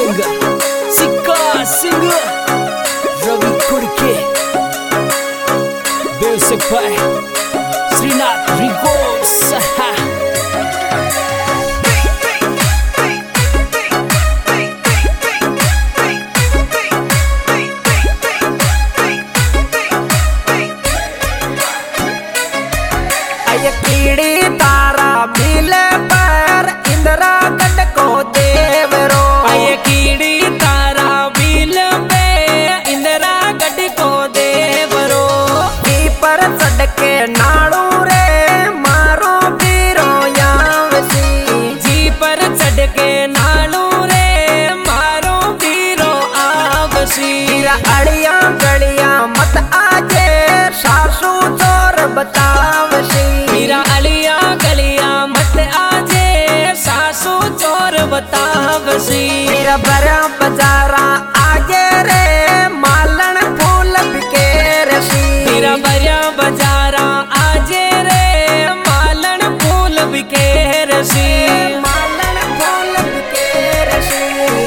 Singer सिक्का singer Ravi कुड़के basic भाई Srinath records. कीड़ी तारा मिले पर इंदिरा गढ़ को देवरो। ये कीड़ी तारा मिल पे इंदिरा गढ़ को देवरो। की पर चढ़ के नाड़ू रे मारो बीरो यावसी। जी पर चढ़ के नाड़ू रे मारो बीरो आवसी। अड़िया गड़िया मत आजे सासू चोर बतावसी। मेरा अलिया गलिया मत आजे सासू चोर बतावसी। मेरा बरा बजारा आगे रे मालन फूल बिके रसी। मेरा बरिया बजारा आजे रे मालन फूल बिके रसी। मालन फूल बिके रसी।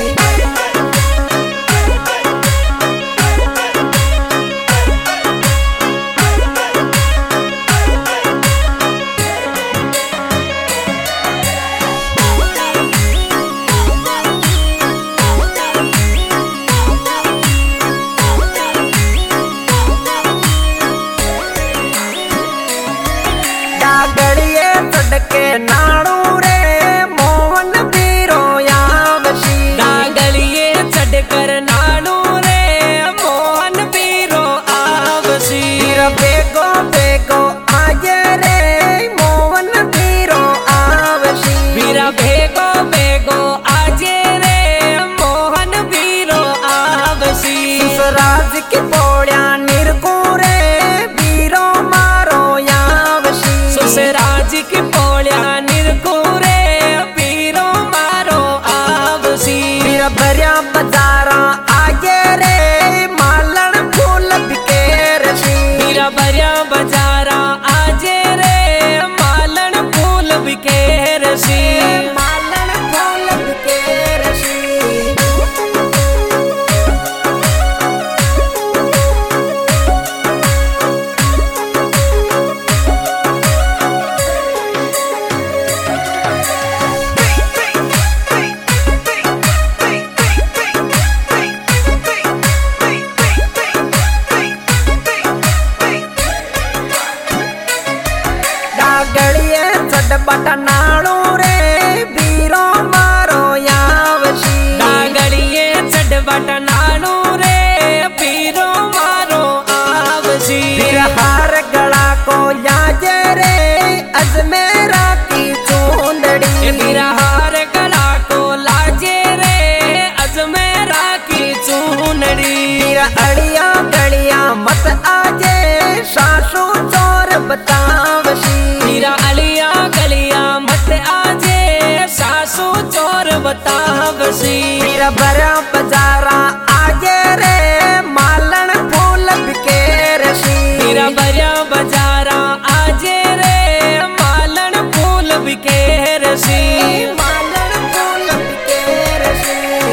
गड़िए चढ़ के नाड़ू रे मोहन बीरो यावसी। गलिए चढ़ कर नाड़ू रे मोहन बीरो आवसी। बेगो बेगो आजे रे मोहन बीरो आवसी। बीरा भेगो बेगो आजे रे मोहन बीरो आवसी। ससुराज की पोड़िया निरकू रे बीरो मारो यावसी। ससुराज की पोड़िया निरकुरे बीरो मारो आवसी। भरिया बजारा आगे रे मालन फूल बिके रसी। मेरा बरिया बजारा आजे रे मालन फूल बिके रसी। मालन फूल बिके रसी। गड़िए चढ़ बट नाड़ू रे बीरो मारो यावसी। गलिए चढ़ बट नाड़ू रे बीरो मारो आवसी। हार गला को याजे रे अजमेरा की चूंदड़ी। मेरा हार गला को लाजे रे अजमेरा की चूनड़ी। अड़िया गड़िया मत आजे सासू चोर बतावसी। मेरा अलिया गलिया मत आजे सासू चोर बतावसी। मेरा बरा बजारा आगे रे मालन फूल बिके रसी। मेरा बरिया बजारा आजे रे मालन फूल बिके रसी। मालन फूल बिके रसी।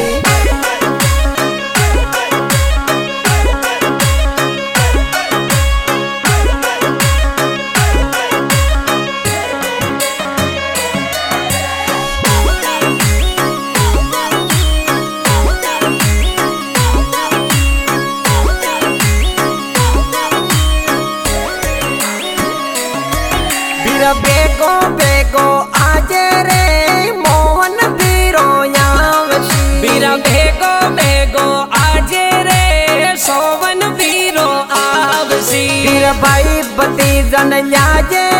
बेगो बेगो आजे रे मोहन बीरो यावसी। बीरा भेगो भेगो आजे रे सोवन बीरो आवसी। भाई बती जन याजे